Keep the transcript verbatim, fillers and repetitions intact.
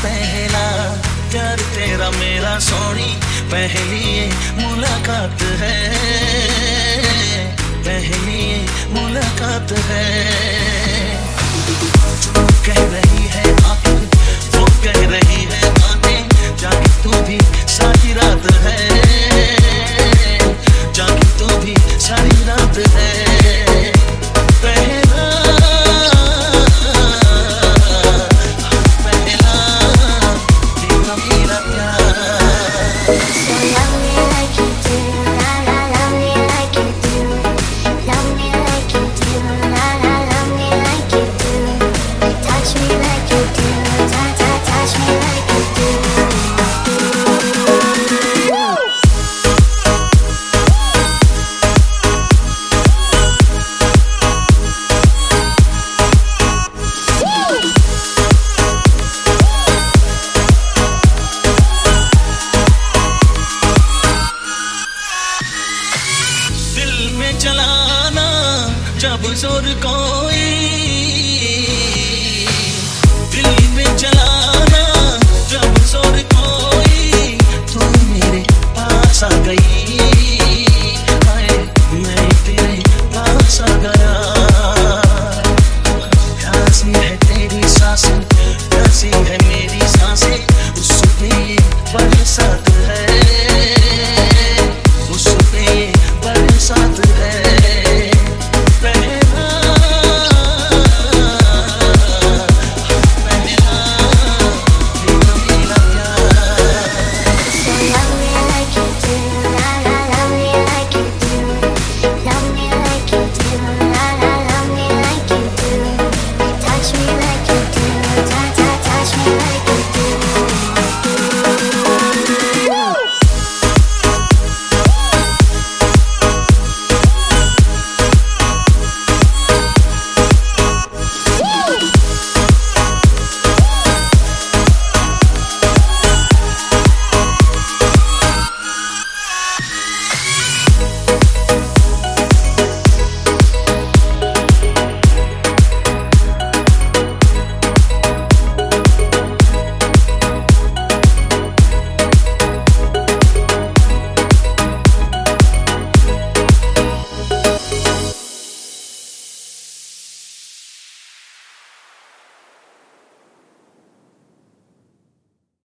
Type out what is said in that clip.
पहला प्यार तेरा मेरा सोनी पहली ये मुलाकात है, पहली ये मुलाकात है। जो कह रही है आंखें वो कह रही है बातें, जागे तू भी सारी रात है, जागे तू भी सारी रात है। पहला पहला तेरा मेरा प्यार। So love me like you do, la la love me like you do, love me like you do, la la love me like you do, touch me like you do, ta ta touch me like you do. दिल में चलाना जब जोर कोई